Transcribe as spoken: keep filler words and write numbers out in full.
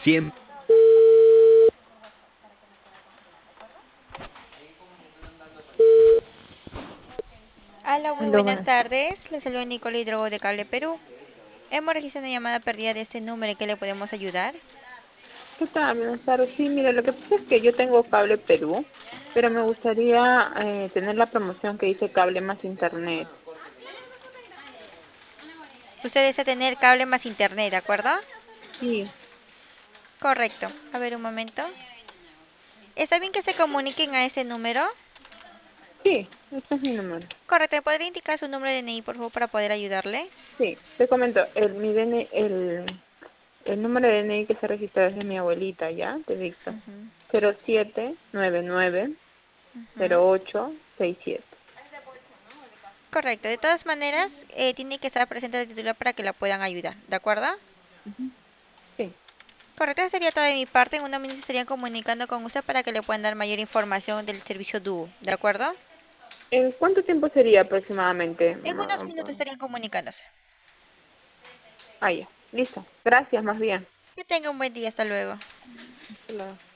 Siempre. Hola, muy Aló, buenas buenas. tardes. Les saludo Nicole Hidrogo de Cable Perú. Hemos registrado una llamada perdida de este número en que le podemos ayudar. ¿Qué tal? Buenas tardes. Sí, mira, lo que pasa es que yo tengo Cable Perú, pero me gustaría eh, tener la promoción que dice Cable más Internet. Usted desea tener cable más internet, ¿de acuerdo? Sí, Correcto. A ver un momento. ¿Está bien que se comuniquen a ese número? sí, este es mi número. Correcto. ¿Me podría indicar su número de D N I, por favor, para poder ayudarle? Sí, te comento, el, mi D N I, el, el número de D N I que se registra es de mi abuelita, ¿ya? Te dicto. Ujú, cero siete nueve nueve ujú. cero ocho seis siete. Correcto. De todas maneras, eh, tiene que estar presente el titular para que la puedan ayudar, ¿de acuerdo? Ujú. Sí. Correcto, eso sería todo de mi parte. En unos minutos estarían comunicando con usted para que le puedan dar mayor información del servicio Duo, ¿de acuerdo? ¿En cuánto tiempo sería aproximadamente? En unos Ma- minutos estarían comunicándose. Ah, ya. Listo. Gracias, más bien. Que tenga un buen día, hasta luego. Hasta luego.